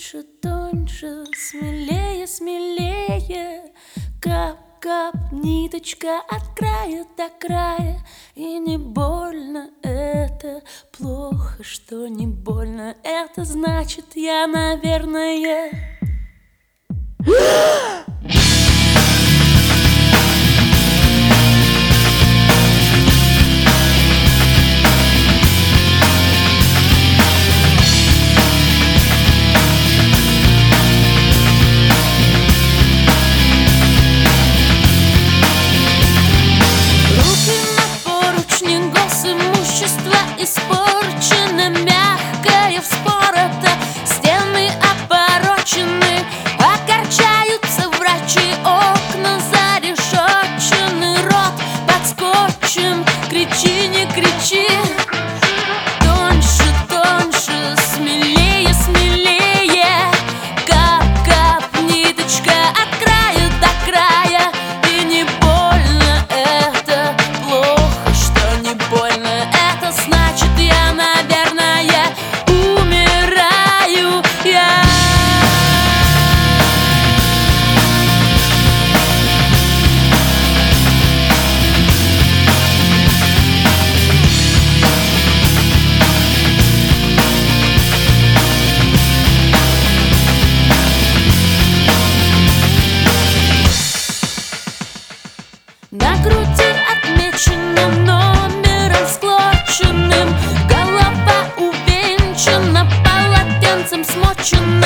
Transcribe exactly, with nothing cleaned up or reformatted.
Тоньше, тоньше, смелее, смелее. Кап-кап, ниточка от края до края. И не больно, это плохо, что не больно. Это значит, я, наверное... Испорчено, мягкое, вспорото, стены опорочены, огорчаются врачи, окна зарешочены, рот под скотчем, кричи, не кричи. Тоньше, тоньше, смелее, смелее. Кап-кап, ниточка от края до края. И не больно, это плохо, что не больно. Это значит, я, наверное, умираю я. На груди отмечена номером склоченным, голова увенчана полотенцем смоченным.